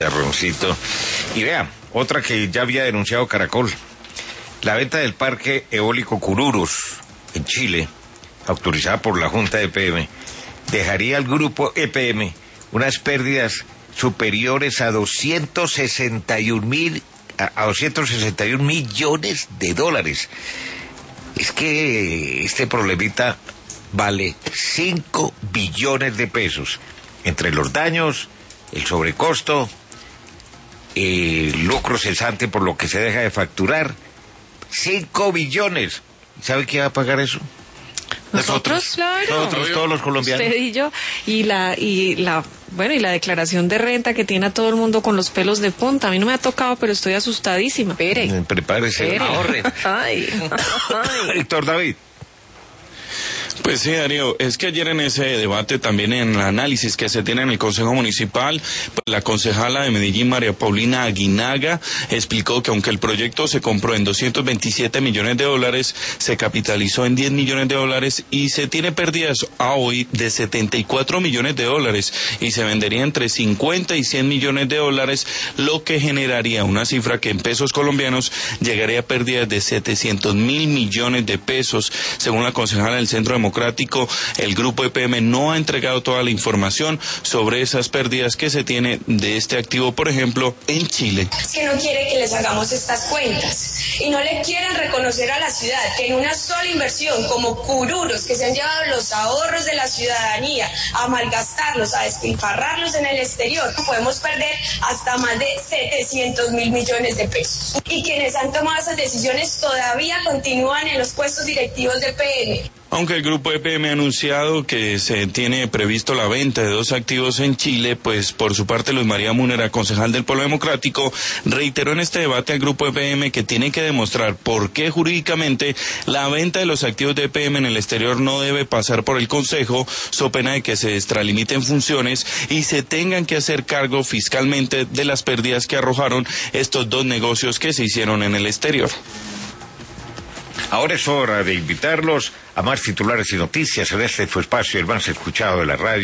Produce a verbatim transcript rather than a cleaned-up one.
Roncito. Y vea, otra que ya había denunciado Caracol, la venta del parque eólico Cururos en Chile, autorizada por la Junta de E P M, dejaría al grupo E P M unas pérdidas superiores a doscientos sesenta y un mil a doscientos sesenta y un millones de dólares. Es que este problemita vale cinco billones de pesos entre los daños, el sobrecosto, el lucro cesante por lo que se deja de facturar. Cinco billones. ¿Sabe quién va a pagar eso? Nosotros, claro. Nosotros, todos los colombianos. Usted y yo. Y la, y la, bueno, y la declaración de renta que tiene a todo el mundo con los pelos de punta. A mí no me ha tocado, pero estoy asustadísima. Espere. Prepárese. Espere. Ahorre. Ay. Héctor David. Pues sí, Darío, es que ayer en ese debate, también en el análisis que se tiene en el Consejo Municipal, pues la concejala de Medellín, María Paulina Aguinaga, explicó que aunque el proyecto se compró en doscientos veintisiete millones de dólares, se capitalizó en diez millones de dólares y se tiene pérdidas a hoy de setenta y cuatro millones de dólares y se vendería entre cincuenta y cien millones de dólares, lo que generaría una cifra que en pesos colombianos llegaría a pérdidas de setecientos mil millones de pesos, según la concejala del Centro Democrático. El grupo E P M no ha entregado toda la información sobre esas pérdidas que se tiene de este activo, por ejemplo, en Chile. Es que no quiere que les hagamos estas cuentas y no le quieren reconocer a la ciudad que en una sola inversión como Cururos, que se han llevado los ahorros de la ciudadanía a malgastarlos, a despilfarrarlos en el exterior, podemos perder hasta más de setecientos mil millones de pesos. Y quienes han tomado esas decisiones todavía continúan en los puestos directivos de E P M. Aunque el grupo E P M ha anunciado que se tiene previsto la venta de dos activos en Chile, pues por su parte Luz María Múnera, concejal del Polo Democrático, reiteró en este debate al grupo E P M que tiene que demostrar por qué jurídicamente la venta de los activos de E P M en el exterior no debe pasar por el Consejo, so pena de que se extralimiten funciones y se tengan que hacer cargo fiscalmente de las pérdidas que arrojaron estos dos negocios que se hicieron en el exterior. Ahora es hora de invitarlos a más titulares y noticias en este fue espacio, el más escuchado de la radio.